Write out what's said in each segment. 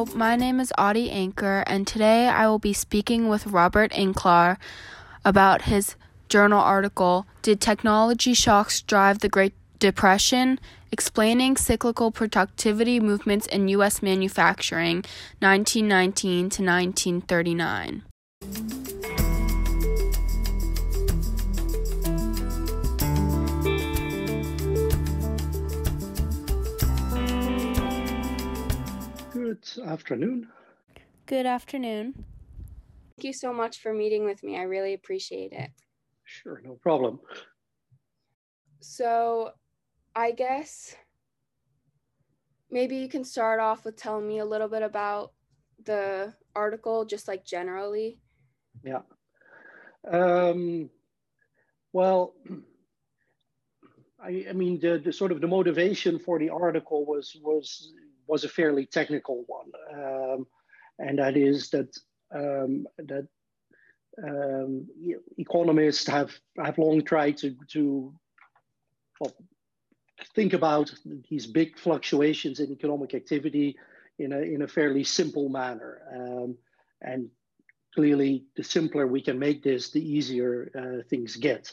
my name is Audie Anker, and today I will be speaking with Robert Inklar about his journal article, Did Technology Shocks Drive the Great Depression? Explaining Cyclical Productivity Movements in U.S. Manufacturing, 1919 to 1939. Good afternoon. Good afternoon. Thank you so much for meeting with me. I really appreciate it. Sure, no problem. So I guess maybe you can start off with telling me a little bit about the article, just like generally. Yeah. I mean, the sort of the motivation for the article was a fairly technical one, and that is that economists have long tried to think about these big fluctuations in economic activity in a fairly simple manner, and clearly, the simpler we can make this, the easier things get.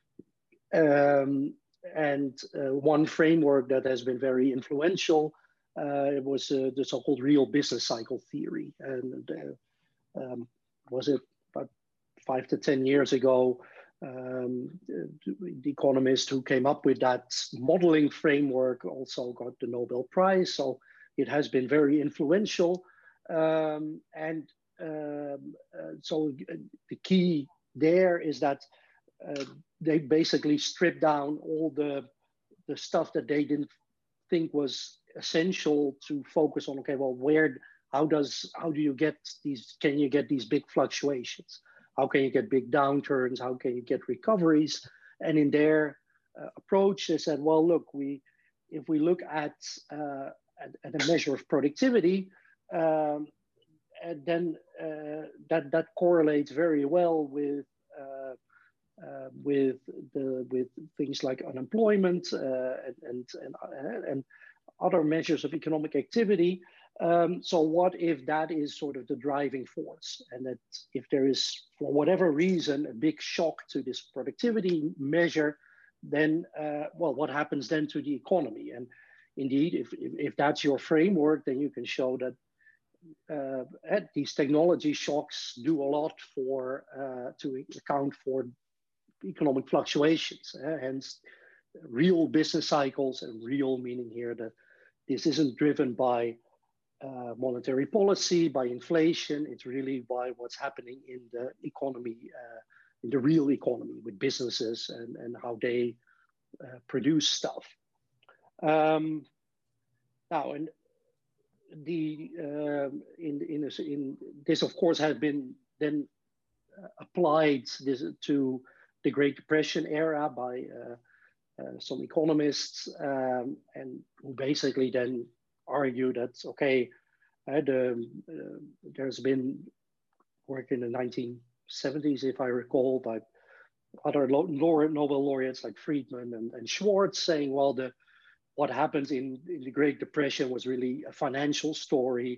One framework that has been very influential was the so-called real business cycle theory. And was it about 5 to 10 years ago, the economist who came up with that modeling framework also got the Nobel Prize. So it has been very influential. So the key there is that they basically stripped down all the stuff that they didn't think was essential to focus on. Okay, well, how do you get these? Can you get these big fluctuations? How can you get big downturns? How can you get recoveries? And in their approach, they said, well, look, if we look at a measure of productivity, then that correlates very well with things like unemployment and other measures of economic activity. So what if that is sort of the driving force, and that if there is, for whatever reason, a big shock to this productivity measure, then what happens then to the economy? And indeed, if that's your framework, then you can show that these technology shocks do a lot to account for economic fluctuations. Hence, real business cycles, and real meaning here that this isn't driven by monetary policy, by inflation. It's really by what's happening in the economy, in the real economy, with businesses and how they produce stuff. Now, and this, of course, has been then applied to the Great Depression era by some economists, and who basically then argue that, okay, there's been work in the 1970s, if I recall, by other Nobel laureates like Friedman and Schwartz, saying, well, what happens in the Great Depression was really a financial story.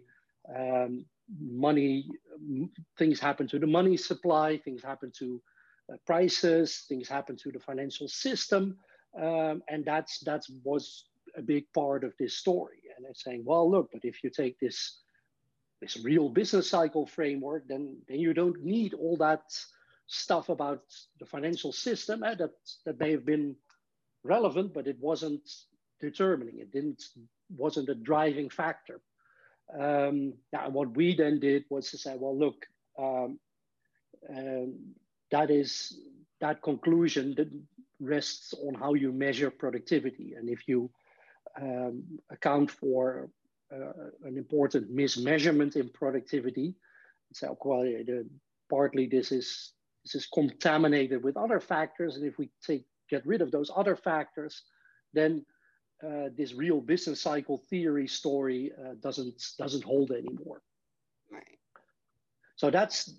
Things happen to the money supply, things happen to prices, things happen to the financial system, and that was a big part of this story. And they're saying, well, look, but if you take this real business cycle framework, then you don't need all that stuff about the financial system that may have been relevant, but it wasn't determining. Wasn't a driving factor. Now, what we then did was to say, well, look, that conclusion that rests on how you measure productivity, and if you account for an important mismeasurement in productivity, so partly this is contaminated with other factors, and if we get rid of those other factors, then this real business cycle theory story doesn't hold anymore. Right. So that's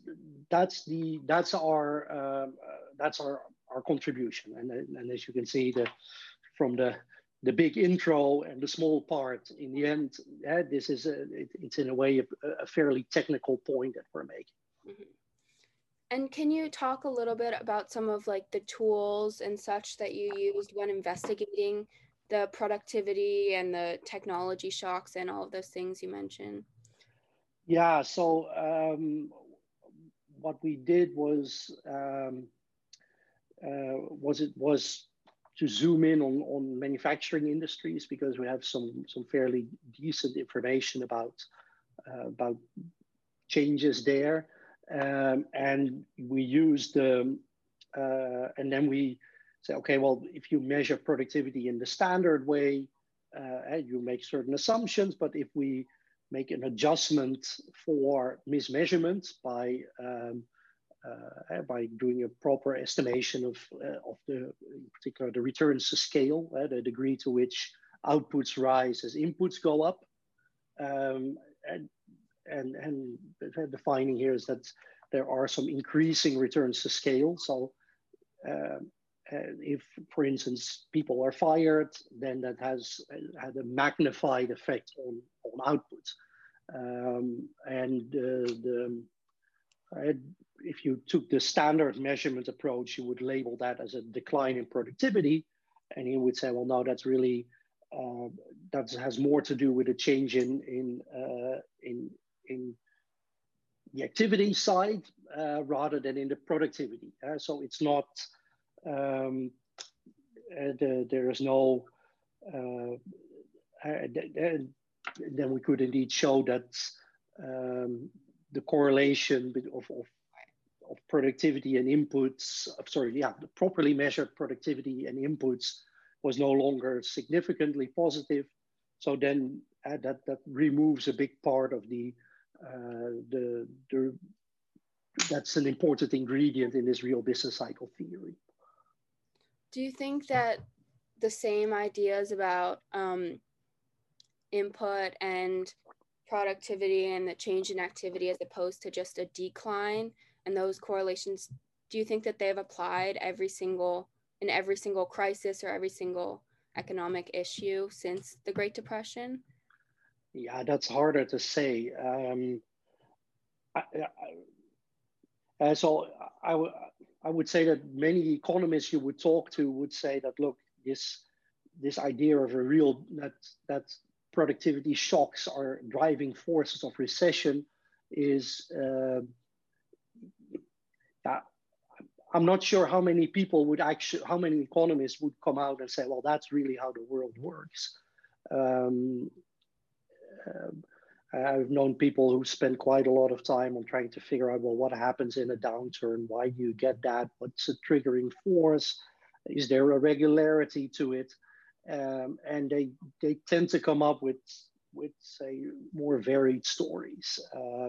our contribution, and as you can see, from the the big intro and the small part in the end. This is it's in a way a fairly technical point that we're making. Mm-hmm. And can you talk a little bit about some of like the tools and such that you used when investigating the productivity and the technology shocks and all of those things you mentioned? Yeah, so what we did was to zoom in on manufacturing industries, because we have some fairly decent information about changes there, and we used and then we say, okay, well, if you measure productivity in the standard way, you make certain assumptions, but if we make an adjustment for mismeasurements by doing a proper estimation of the, in particular, the returns to scale, the degree to which outputs rise as inputs go up. And the finding here is that there are some increasing returns to scale. So if, for instance, people are fired, then that has had a magnified effect on output. If you took the standard measurement approach, you would label that as a decline in productivity, and you would say, well, no, that's really that has more to do with a change in the activity side rather than in the productivity. So it's not there is no. Then we could indeed show that the correlation of productivity and inputs, the properly measured productivity and inputs was no longer significantly positive. So then that removes a big part of that's an important ingredient in this real business cycle theory. Do you think that the same ideas about input and productivity and the change in activity as opposed to just a decline and those correlations, do you think that they've applied in every single crisis or every single economic issue since the Great Depression? Yeah, that's harder to say. So I would say that many economists you would talk to would say that, look, this idea of a real that productivity shocks are driving forces of recession is I'm not sure how many economists would come out and say, well, that's really how the world works. I've known people who spend quite a lot of time on trying to figure out, well, what happens in a downturn? Why do you get that? What's the triggering force? Is there a regularity to it? And they tend to come up with say more varied stories.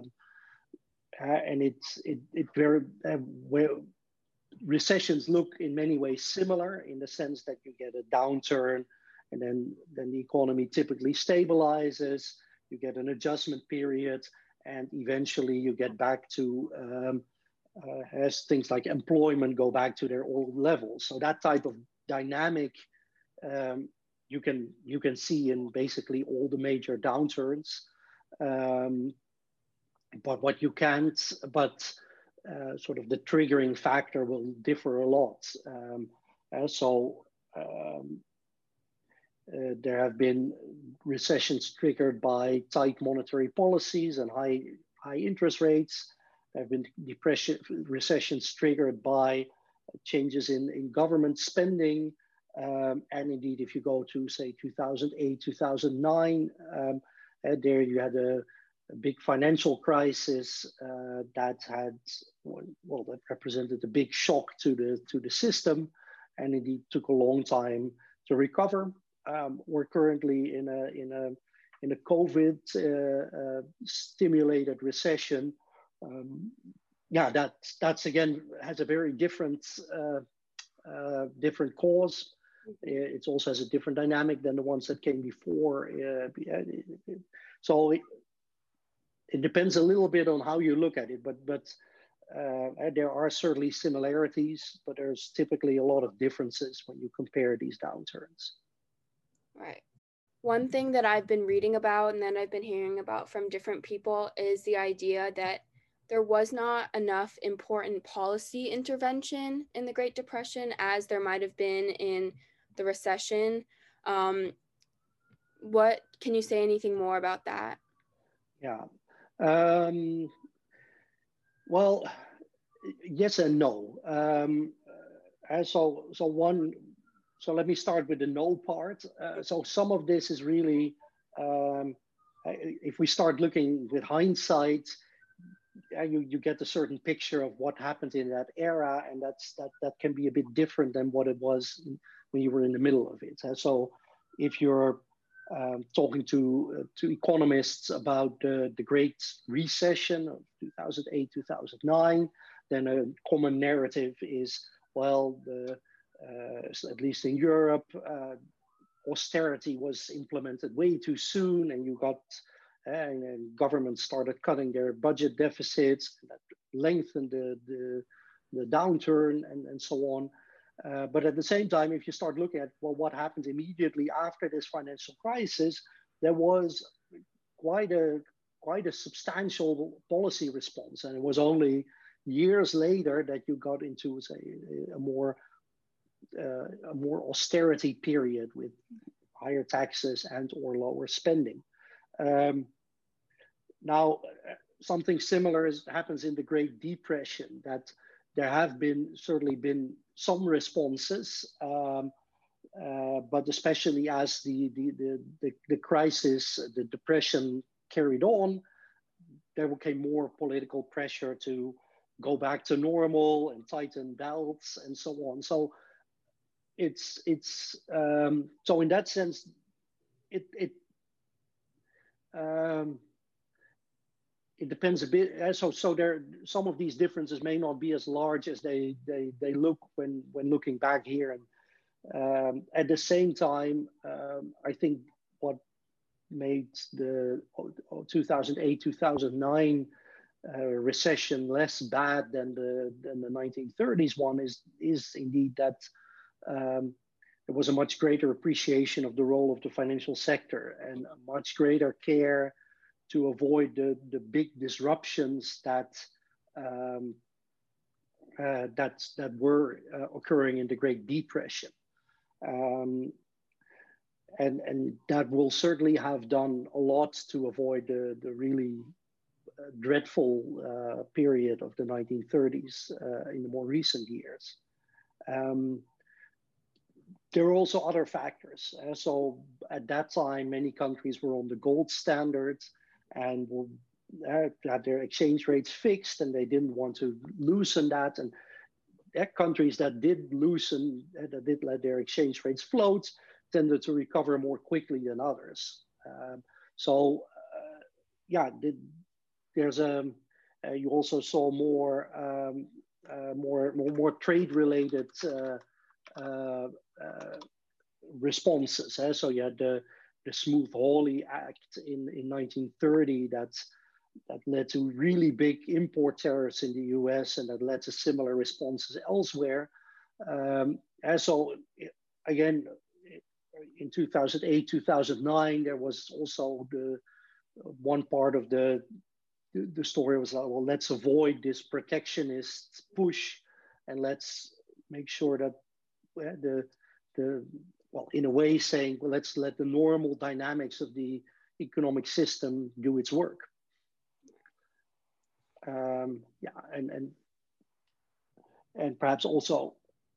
And it very recessions look in many ways similar in the sense that you get a downturn, and then the economy typically stabilizes. You get an adjustment period, and eventually you get back to as things like employment go back to their old levels. So that type of dynamic you can see in basically all the major downturns. But what you can't, sort of the triggering factor will differ a lot. There have been recessions triggered by tight monetary policies and high interest rates. There have been recessions triggered by changes in government spending. And indeed, if you go to, say, 2008, 2009, there you had a big financial crisis that represented a big shock to the system, and indeed took a long time to recover. We're currently in a COVID stimulated recession. That's again has a very different cause. It also has a different dynamic than the ones that came before. So it depends a little bit on how you look at it, but there are certainly similarities, but there's typically a lot of differences when you compare these downturns. Right. One thing that I've been reading about and that I've been hearing about from different people is the idea that there was not enough important policy intervention in the Great Depression as there might have been in the recession. What can you say anything more about that? Yeah. Well, yes and no. So let me start with the no part. So some of this is really, if we start looking with hindsight, you get a certain picture of what happened in that era, and that can be a bit different than what it was when you were in the middle of it. So if you're talking to economists about the Great Recession of 2008, 2009, then a common narrative is, well, at least in Europe, austerity was implemented way too soon, and you got and governments started cutting their budget deficits, that lengthened the downturn and so on. But at the same time, if you start looking at, well, what happened immediately after this financial crisis, there was quite a substantial policy response. And it was only years later that you got into, say, a more austerity period with higher taxes and or lower spending. Now, something similar happens in the Great Depression, that there have certainly been some responses, but especially as the crisis, the depression carried on, there became more political pressure to go back to normal and tighten belts and so on. So so in that sense, it depends a bit. So there, some of these differences may not be as large as they look when looking back here. And at the same time, I think what made the 2008, 2009 recession less bad than the 1930s one is indeed that there was a much greater appreciation of the role of the financial sector and a much greater care to avoid the big disruptions that were occurring in the Great Depression, and that will certainly have done a lot to avoid the really dreadful period of the 1930s in the more recent years. There are also other factors. So at that time, many countries were on the gold standard and had their exchange rates fixed, and they didn't want to loosen that. And countries that did loosen, that did let their exchange rates float, tended to recover more quickly than others. There's you also saw more trade-related responses. So you had the Smoot-Hawley Act in 1930 that led to really big import tariffs in the US, and that led to similar responses elsewhere. And so again, in 2008, 2009, there was also one part of the story was like, well, let's avoid this protectionist push, and let's make sure that in a way saying, well, let's let the normal dynamics of the economic system do its work. And perhaps also,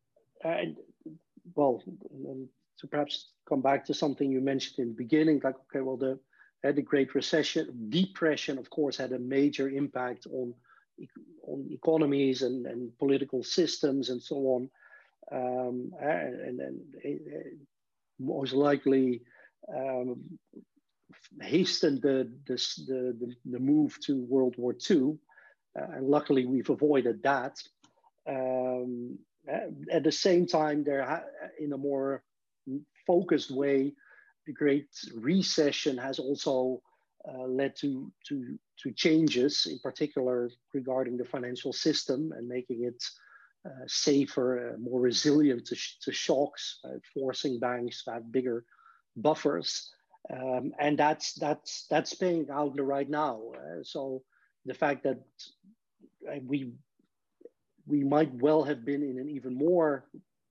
to perhaps come back to something you mentioned in the beginning, like, okay, well, the Great Depression, of course, had a major impact on economies and political systems and so on. And then most likely hastened the move to World War II, and luckily we've avoided that. At the same time, in a more focused way, the Great Recession has also led to changes, in particular regarding the financial system and making it safer, more resilient to shocks, forcing banks to have bigger buffers, and that's paying out right now. So the fact that we might well have been in an even more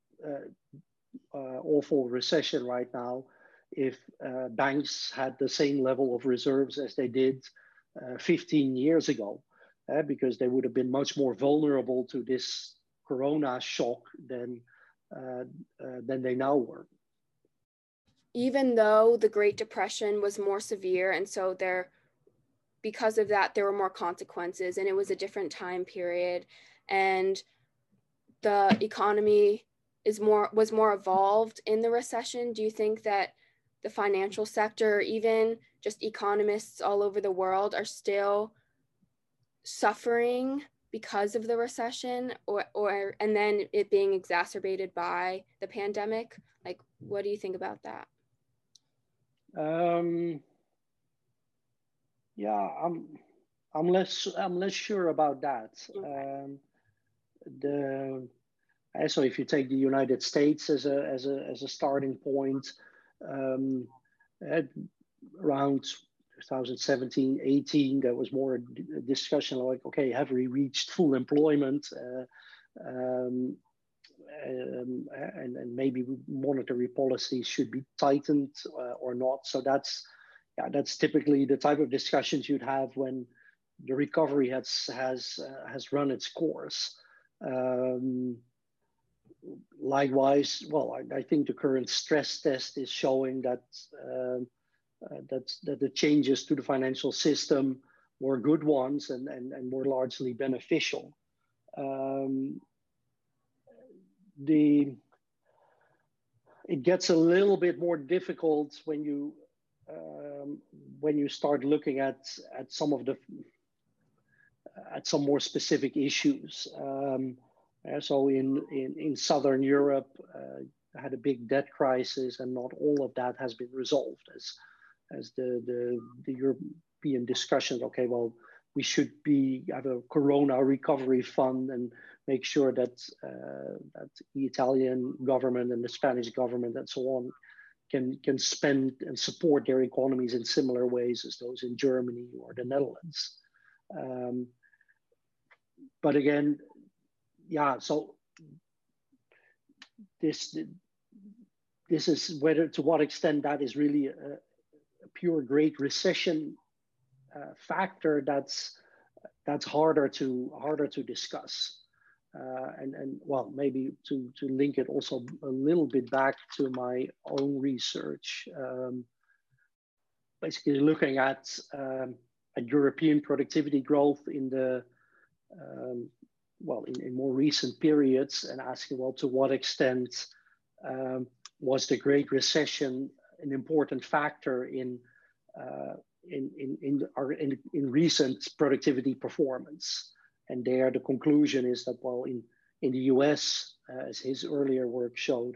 awful recession right now if banks had the same level of reserves as they did 15 years ago, because they would have been much more vulnerable to this corona shock than they now were. Even though the Great Depression was more severe, and so because of that, there were more consequences, and it was a different time period, and the economy was more evolved in the recession. Do you think that the financial sector, or even just economists all over the world, are still suffering because of the recession, or and then it being exacerbated by the pandemic? Like, what do you think about that? Yeah, I'm less sure about that. Okay. So if you take the United States as a starting point, around 2017-18, there was more a discussion like, okay, have we reached full employment? And maybe monetary policy should be tightened or not. So that's typically the type of discussions you'd have when the recovery has run its course. Likewise, well, I think the current stress test is showing that that the changes to the financial system were good ones and were largely beneficial. It gets a little bit more difficult when you start looking at some more specific issues. So in Southern Europe, had a big debt crisis, and not all of that has been resolved as the European discussions. Okay, well, we should have a Corona recovery fund and make sure that the Italian government and the Spanish government and so on can spend and support their economies in similar ways as those in Germany or the Netherlands. But again, yeah, so this is to what extent that is really a pure Great Recession factor. That's harder to discuss. And well, maybe to link it also a little bit back to my own research, basically looking at European productivity growth in the in more recent periods, and asking, well, to what extent was the Great Recession an important factor in recent productivity performance? And there, the conclusion is that, well, in the US, as his earlier work showed,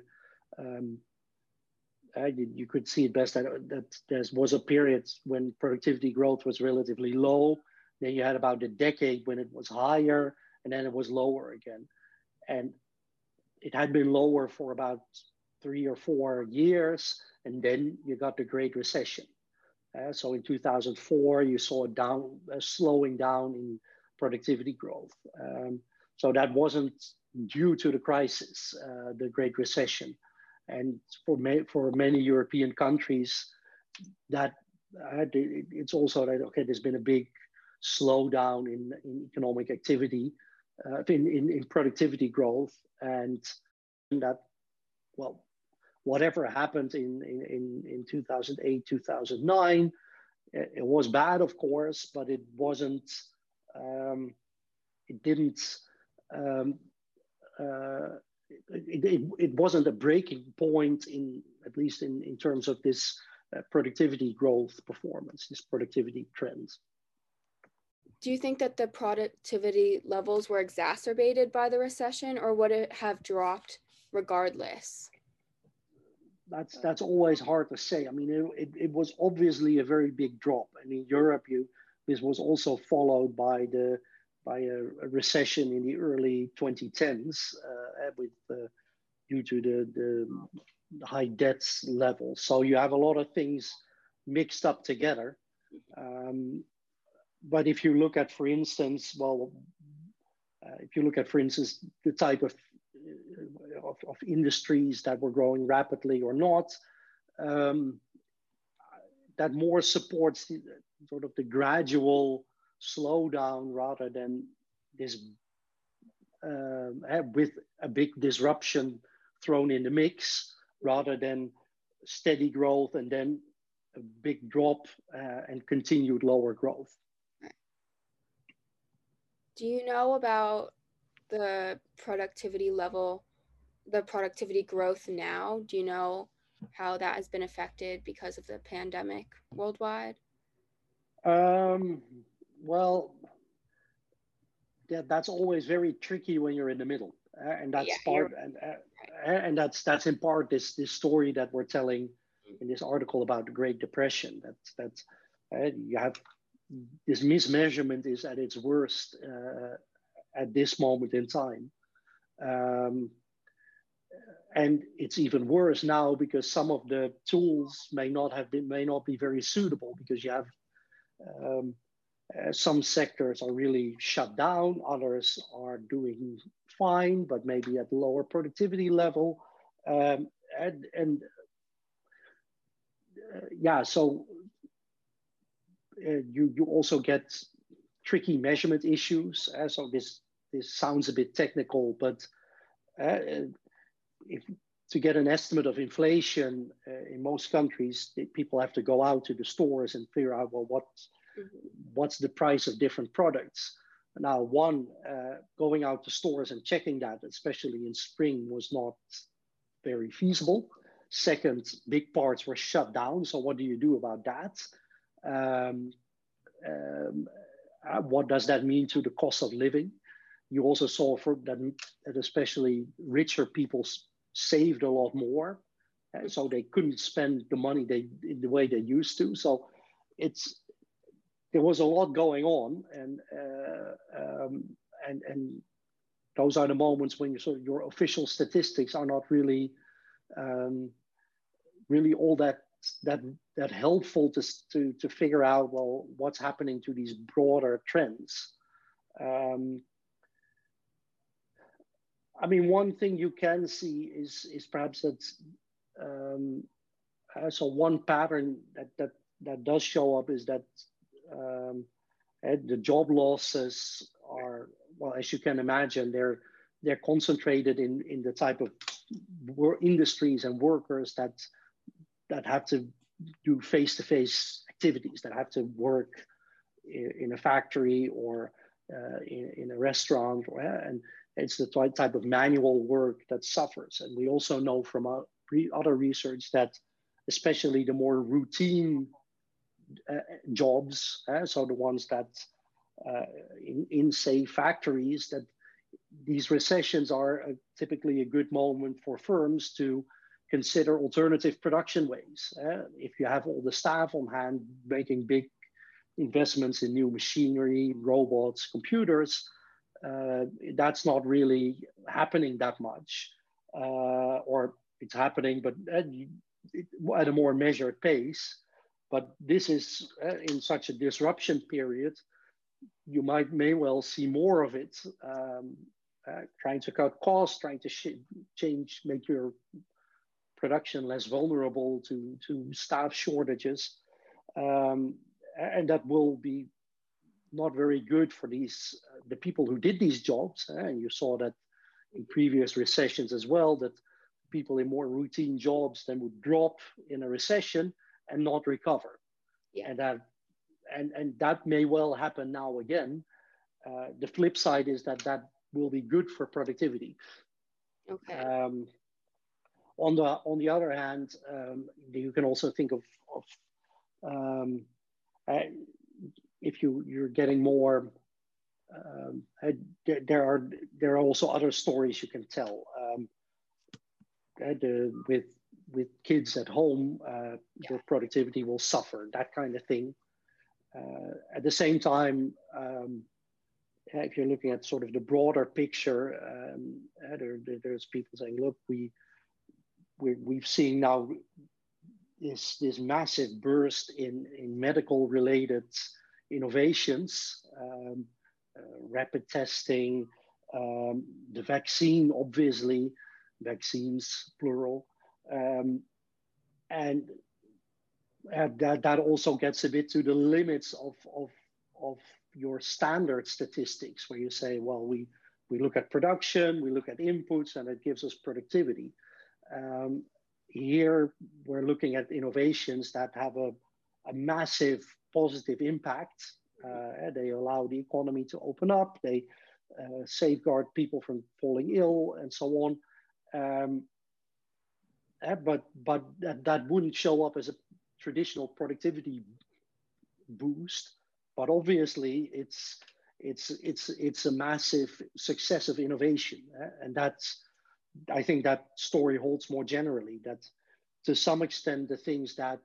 you could see it best that there was a period when productivity growth was relatively low. Then you had about a decade when it was higher, and then it was lower again. And it had been lower for about 3 or 4 years, and then you got the Great Recession. So in 2004, you saw a slowing down in productivity growth. So that wasn't due to the crisis, the Great Recession. And for many European countries, that it's also that, okay, there's been a big slowdown in economic activity, in productivity growth, and that, well, whatever happened in 2008, 2009, it was bad, of course, but it wasn't. It wasn't a breaking point at least in terms of this productivity growth performance, this productivity trends. Do you think that the productivity levels were exacerbated by the recession, or would it have dropped regardless? That's always hard to say. I mean, it was obviously a very big drop. And in Europe, this was also followed by a recession in the early 2010s, due to high debt levels. So you have a lot of things mixed up together. But if you look at, for instance, the type of industries that were growing rapidly or not, that more supports the gradual slowdown rather than this with a big disruption thrown in the mix, rather than steady growth and then a big drop and continued lower growth. Do you know about the productivity level, the productivity growth now? Do you know how that has been affected because of the pandemic worldwide? Well, that's always very tricky when you're in the middle, and that's and that's in part this story that we're telling in this article about the Great Depression. That's you have this mismeasurement is at its worst at this moment in time. And it's even worse now because some of the tools may not be very suitable, because you have some sectors are really shut down, others are doing fine, but maybe at lower productivity level. So you also get tricky measurement issues. So this sounds a bit technical, but to get an estimate of inflation in most countries, people have to go out to the stores and figure out, well, what's the price of different products. Now, going out to stores and checking that, especially in spring, was not very feasible. Second, big parts were shut down. So what do you do about that? What does that mean to the cost of living? You also saw that especially richer people saved a lot more, so they couldn't spend the money in the way they used to. So there was a lot going on, and those are the moments when your official statistics are not really all that helpful to figure out, well, what's happening to these broader trends. I mean, one thing you can see is perhaps that so one pattern that does show up is that the job losses are, well, as you can imagine, they're concentrated in the type of industries and workers that have to do face-to-face activities, that have to work in a factory or in a restaurant, and it's the type of manual work that suffers. And we also know from other research that especially the more routine jobs, so the ones that in say factories, that these recessions are typically a good moment for firms to consider alternative production ways. If you have all the staff on hand making big investments in new machinery, robots, computers, that's not really happening that much, or it's happening, but at a more measured pace. But this is in such a disruption period, you may well see more of it, trying to cut costs, trying to make your production less vulnerable to staff shortages. And that will be not very good for the people who did these jobs. And you saw that in previous recessions as well, that people in more routine jobs then would drop in a recession and not recover. Yeah. And that may well happen now again. The flip side is that will be good for productivity. Okay. On the other hand, you can also think of if you're getting more. There are also other stories you can tell. With kids at home, their productivity will suffer, that kind of thing. At the same time, if you're looking at sort of the broader picture, there's people saying, look, we've seen now this massive burst in medical related innovations, rapid testing, the vaccine, obviously, vaccines plural, and that also gets a bit to the limits of your standard statistics, where you say, well, we look at production, we look at inputs, and it gives us productivity. Here, we're looking at innovations that have a massive positive impact. They allow the economy to open up, they safeguard people from falling ill, and so on. But that wouldn't show up as a traditional productivity boost. But obviously, it's a massive success of innovation, and I think that story holds more generally. That to some extent, the things that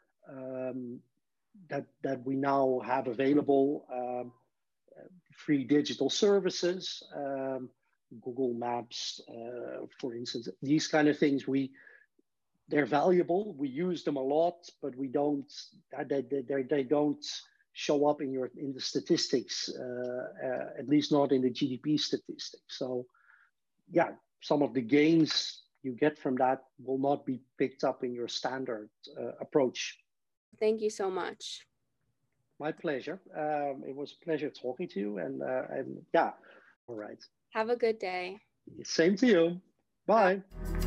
we now have available, free digital services, Google Maps, for instance, these kind of things, they're valuable. We use them a lot, but we don't. They don't show up in the statistics, at least not in the GDP statistics. So, yeah, some of the gains you get from that will not be picked up in your standard approach. Thank you so much. My pleasure. It was a pleasure talking to you, and yeah, all right. Have a good day. Same to you. Bye.